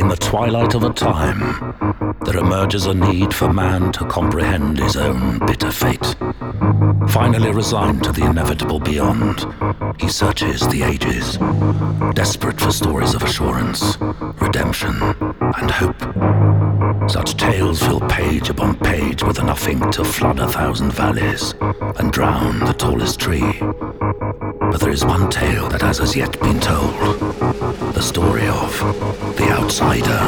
In the twilight of a time, there emerges a need for man to comprehend his own bitter fate. Finally resigned to the inevitable beyond, he searches the ages, desperate for stories of assurance, redemption, and hope. Such tales fill page upon page with enough ink to flood 1,000 valleys and drown the tallest tree. But there is one tale that has as yet been told, the story of the outsider.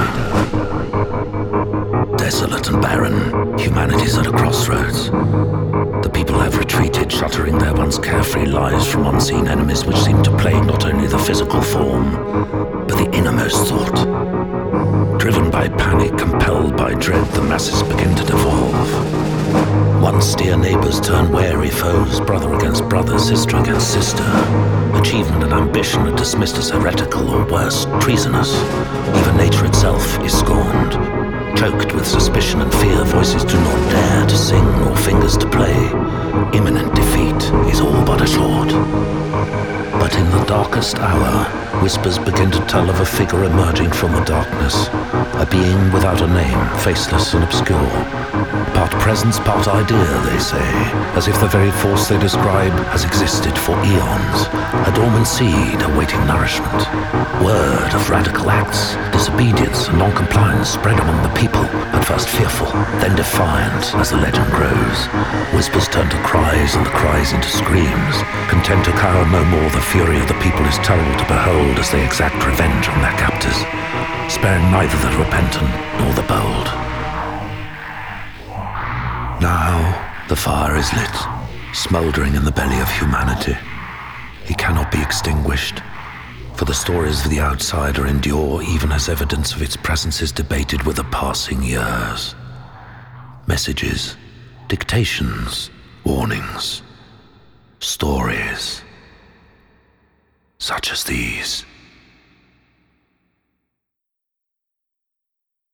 Desolate and barren, humanity's at a crossroads. The people have retreated, shuttering their once carefree lives from unseen enemies which seem to plague not only the physical form, but the innermost thought. Driven by panic, compelled by dread, the masses begin to devolve. Once dear neighbors turn wary foes, brother against brother, sister against sister. Achievement and ambition are dismissed as heretical or worse, treasonous. Even nature itself is scorned. Choked with suspicion and fear, voices do not dare to sing nor fingers to play. Imminent defeat is all but assured. But in the darkest hour, whispers begin to tell of a figure emerging from the darkness, a being without a name, faceless and obscure. Part presence, part idea, they say, as if the very force they describe has existed for eons, a dormant seed awaiting nourishment. Word of radical acts, disobedience and non-compliance spread among the people, at first fearful, then defiant as the legend grows. Whispers turn to cries and the cries into screams. Content to cower no more, the fury of the people is terrible to behold as they exact revenge on their captors, sparing neither the repentant nor the bold. Now the fire is lit, smouldering in the belly of humanity. It cannot be extinguished, for the stories of the outsider endure even as evidence of its presence is debated with the passing years. Messages, dictations, warnings, stories such as these.